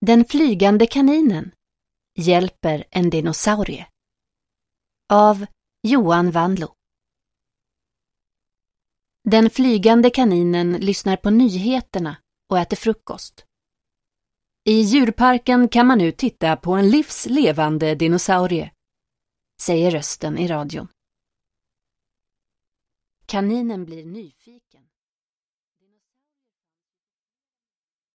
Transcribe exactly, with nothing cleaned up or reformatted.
Den flygande kaninen hjälper en dinosaurie. Av Johan Wanlo. Den flygande kaninen lyssnar på nyheterna och äter frukost. I djurparken kan man nu titta på en livslevande dinosaurie, säger rösten i radion. Kaninen blir nyfiken.